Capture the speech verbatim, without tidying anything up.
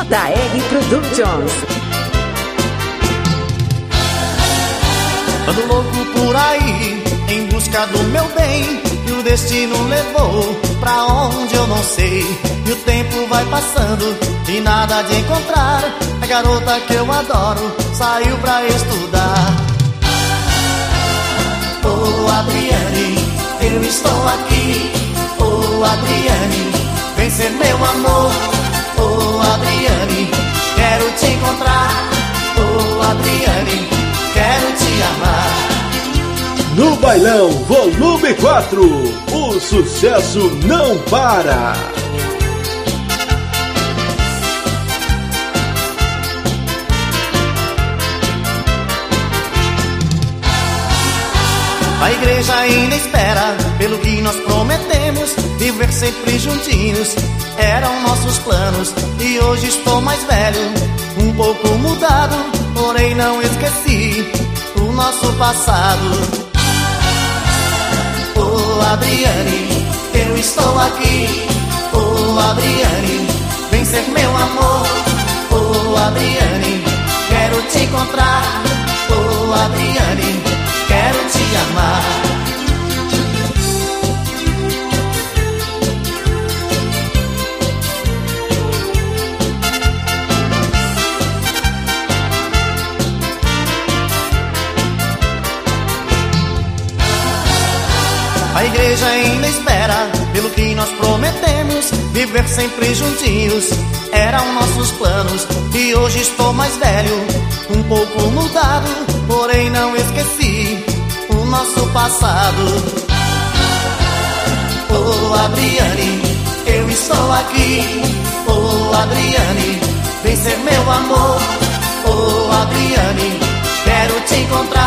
J R Productions. Ando louco por aí, em busca do meu bem, e o destino levou pra onde eu não sei. E o tempo vai passando e nada de encontrar a garota que eu adoro saiu pra estudar. Oh Adriane, eu estou aqui. Oh Adriane, vem ser meu amor. Oh Adriane, quero te encontrar. Oh Adriane, quero te amar. No Bailão Volume quatro, o sucesso não para. A igreja ainda espera pelo que nós prometemos, viver sempre juntinhos eram nossos planos. E hoje estou mais velho, um pouco mudado, porém não esqueci o nosso passado. Oh Adriane, eu estou aqui. Oh Adriane, vem ser meu amor. Oh Adriane, quero te encontrar. Oh Adriane, quero te amar. A igreja ainda espera pelo que nós prometemos, viver sempre juntinhos eram nossos planos. E hoje estou mais velho, um pouco mudado, porém não esqueci o nosso passado. Oh Adriane, eu estou aqui. Oh Adriane, vem ser meu amor. Oh Adriane, quero te encontrar.